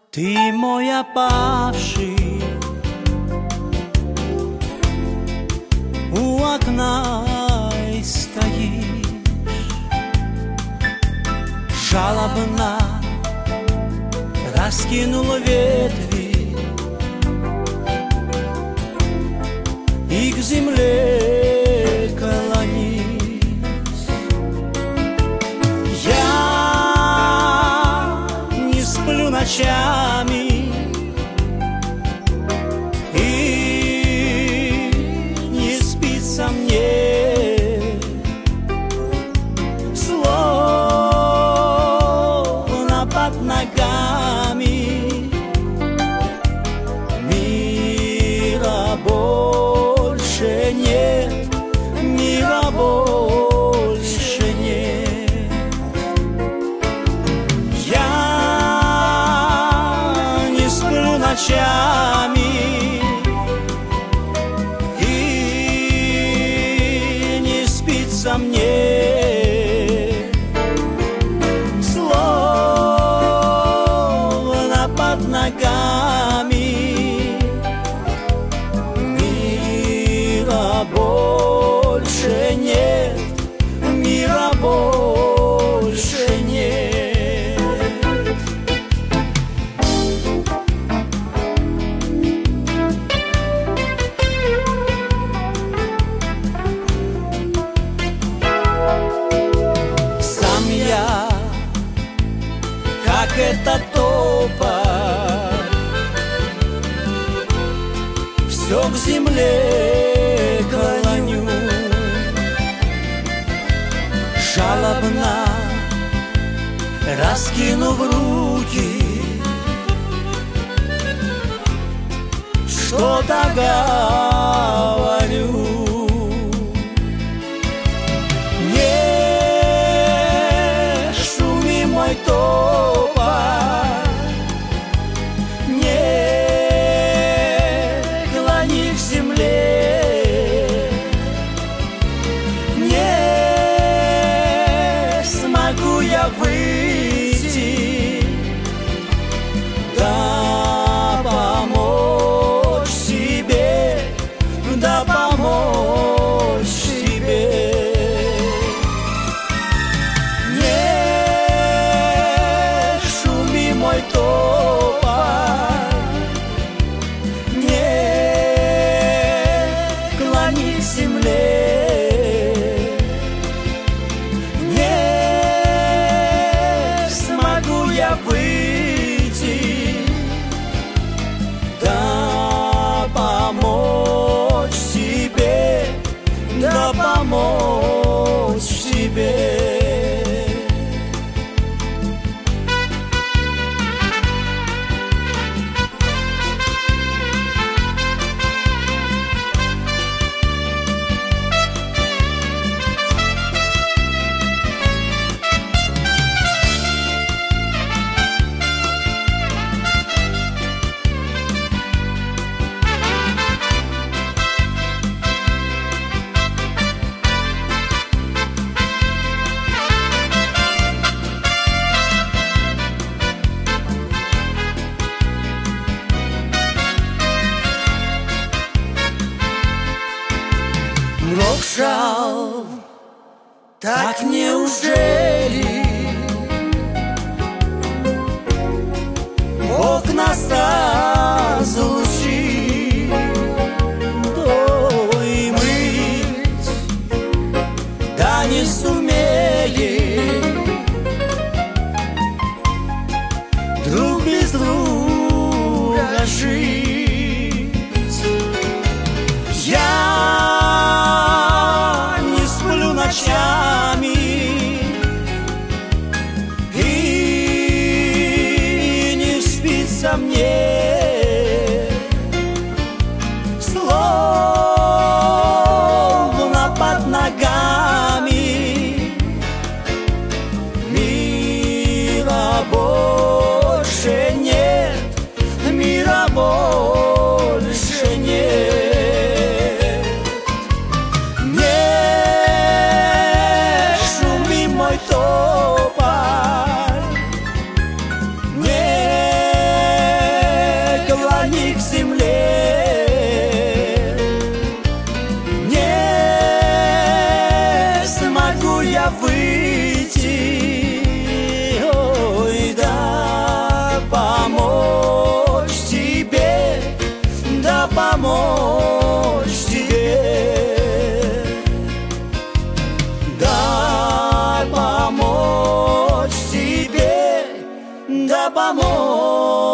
Ты мой опавший у окна и стоишь, жалобно раскинул ветви и к земле клонись. Я не сплю ночами и не спится мне, словно под ногами мира больше нет, мира больше нет. Я не сплю ночами и не спится мне, словно под ногами мира больше нет, мира больше нет. Сам я, как этот тополь, все к земле клоню, жалобно раскинув руки, что-то говорю. Не шуми, мой тополь, не клони к земле, не смогу я выйти, да помочь себе, да помочь себе. Не шуми, мой тополь, не клони к земле, не смогу я выйти, да помочь себе, да помочь себе. Гроб жал, так неужели Бог нас разлучил? То и быть, да не сумели друг без друга жить. Я не сплю ночами и не спится мне, помочь тебе, дай помочь тебе, дай помочь.